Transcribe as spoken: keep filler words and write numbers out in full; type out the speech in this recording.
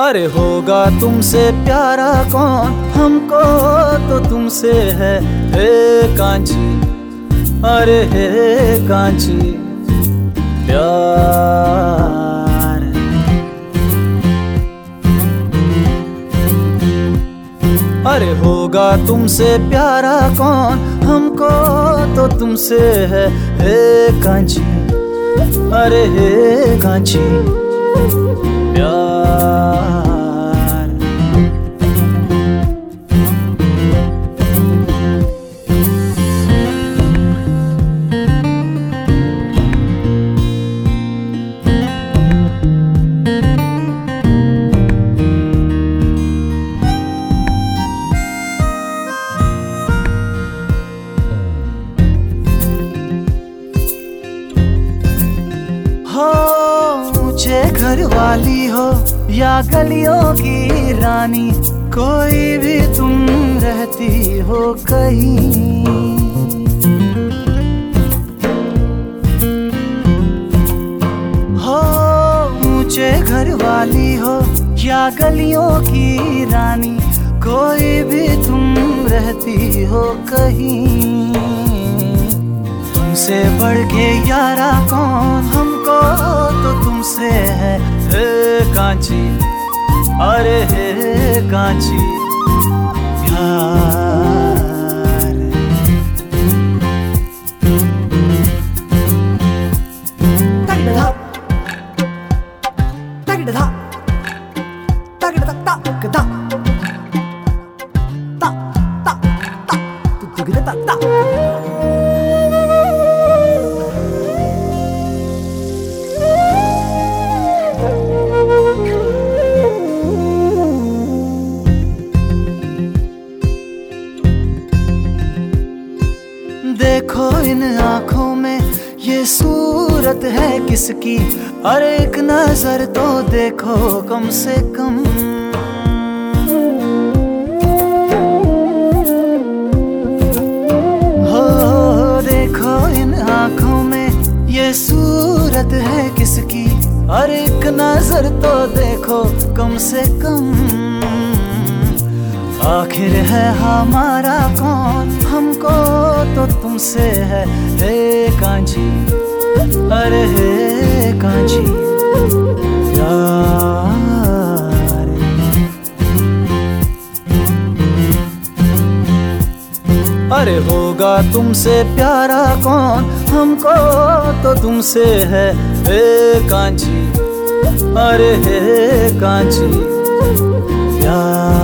अरे होगा तुमसे प्यारा कौन, हमको तो तुमसे है हे कांची। अरे हे कांची प्यार। अरे होगा तुमसे प्यारा कौन, हमको तो तुमसे है हे कांची। अरे हे कांची प्यार। हो ऊंचे घर वाली हो या गलियों की रानी, कोई भी तुम रहती हो कहीं। हो ऊंचे घर वाली हो या गलियों की रानी, कोई भी तुम रहती हो कहीं। तुमसे बढ़ के यारा कौन, हमको तो तुमसे है हे कांची। अरे हे कांची प्यार। तागिडधा तागिडधा तागिडधा तागिडधा ता ता ता तुगिडधा ता। देखो इन आँखों में ये सूरत है किसकी, अरे एक नजर तो देखो कम से कम। हो देखो इन आँखों में ये सूरत है किसकी, अरे एक नजर तो देखो कम से कम। आखिर है हमारा कौन, हमको तो तुमसे है हे कांची। अरे हे कांची प्यार। अरे होगा तुमसे प्यारा कौन, हमको तो तुमसे है हे कांची। अरे हे कांची प्यार।